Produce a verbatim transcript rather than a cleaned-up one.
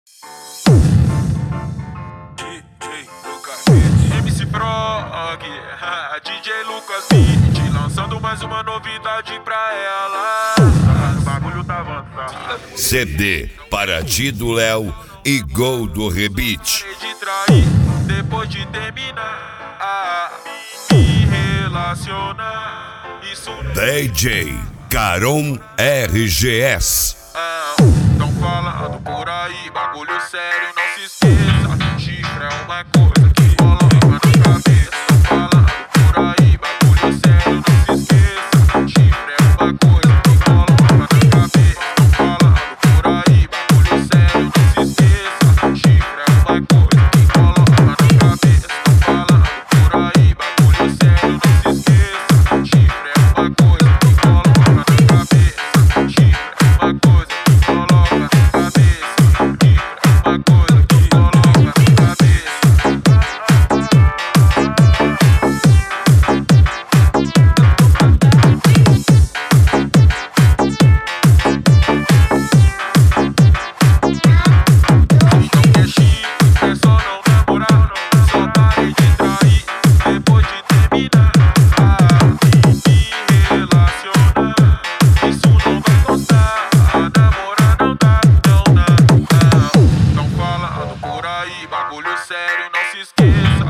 D J Lucas Beat, M C Frog, D J Lucas Beat, lançando mais uma novidade pra ela. O bagulho tá avançado. C D para ti do Léo e Gol do Rebite. De trair depois de terminar, ah, me relacionar. Isso D J Caron R G S. não falando por aí, bagulho sério, não se esqueça. Chifre é uma coisa que coloca na cabeça. Não falando por aí, bagulho sério, não se esqueça. Chifre é uma coisa que coloca na cabeça. Não falando por aí, bagulho sério, não se esqueça. Chifre é uma coisa que coloca na cabeça. Não falando por aí, bagulho sério, não se esqueça. Chifre é uma coisa que coloca na cabeça. Chifre é uma coisa que coloca na cabeça. Chifre é uma coisa que coloca na cabeça. Não quer chifre, é só não namorar. Só parei de trair depois de terminar. Ah, me relacionar, isso não vai constar. Namorar não dá, não, não, não. Não falando por aí, bagulho sério, não se esqueça.